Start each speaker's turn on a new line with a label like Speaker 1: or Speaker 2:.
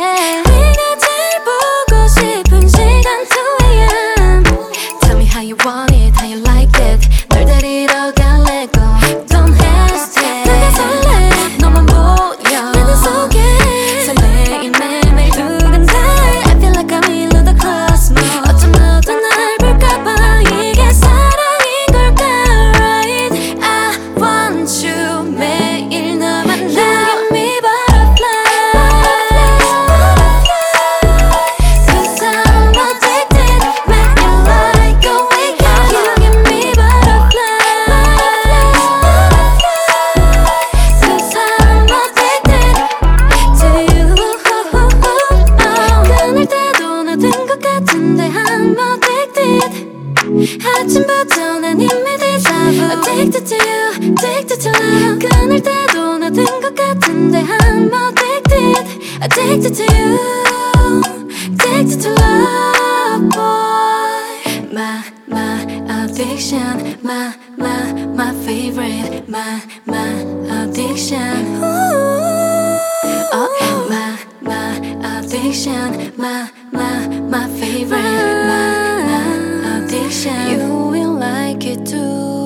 Speaker 1: 네가 제일 보고 싶은 시간 2am. Tell me how you want it, how you like it. 널 데리러 갈래 go. Don't hesitate. 내가 설레 너만 보여 내 눈 속에 설레임 매일매일 두근대. I feel like I'm in the cosmos. 어쩜 너도 날 볼까봐 이게 사랑인 걸까 right. I want you 매일 너만 나. You give me butterfly. Cause I'm addicted. Make you like a weekend. You give me butterfly. Cause I'm addicted to you. 끊을 때도 나된 것 같은데 I'm addicted. 아침부터 난 이미 déjà-vu. Addicted to you, addicted to love. 끊을 때도 나된 것 같은데 I'm addicted. Addicted to you, addicted to love, boy. My addiction, my favorite, my addiction. Ooh. Oh, my addiction, my favorite, my addiction. You will like it too.